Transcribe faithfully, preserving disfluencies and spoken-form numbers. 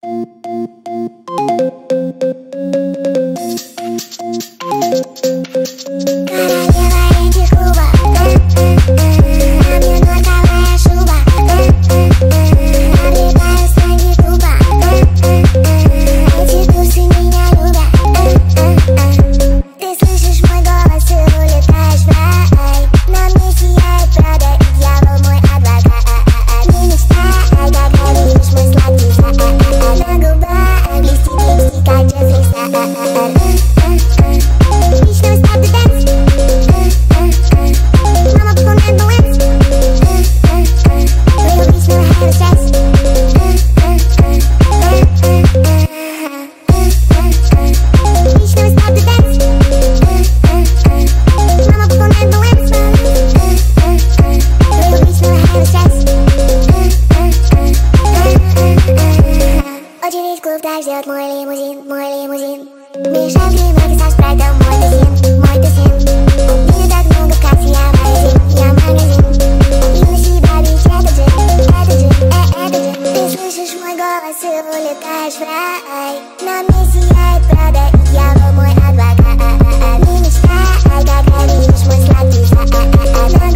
Ждет мой лимузин, мой лимузин. Мешаем кремаки со спрайтом, мой тусин, мой тусин. Меня так много в кассе, я магазин, я магазин. И на себя бить этот же, этот же, э, этот же. Ты слышишь мой голос и улетаешь в рай. На мне сияет Прада, и дьявол мой адвокат. Не мечтай, когда видишь мой сладкий закат.